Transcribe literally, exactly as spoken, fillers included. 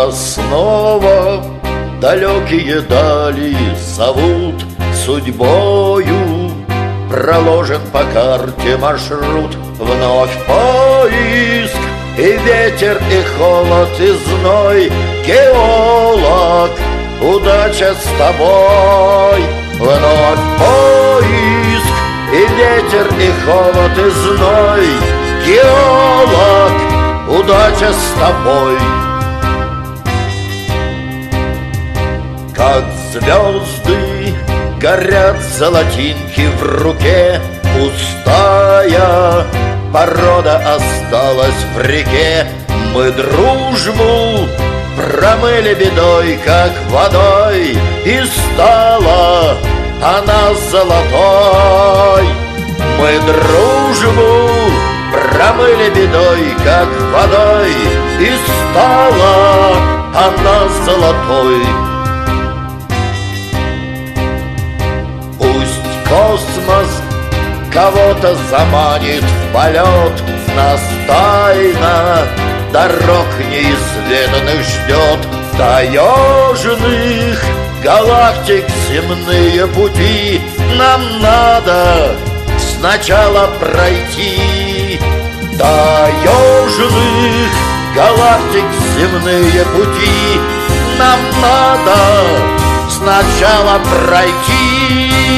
А снова далекие дали зовут судьбою. Проложен по карте маршрут, вновь поиск. И ветер, и холод, и зной. Геолог, удача с тобой. Вновь поиск. И ветер, и холод, и зной. Геолог, удача с тобой. Как звезды горят золотинки в руке, пустая порода осталась в реке. Мы дружбу промыли бедой, как водой, и стала она золотой. Мы дружбу промыли бедой, как водой, и стала она золотой. Космос кого-то заманит в полет, нас тайна дорог неизведанных ждет. Таежных галактик земные пути нам надо сначала пройти. Таежных галактик земные пути нам надо сначала пройти.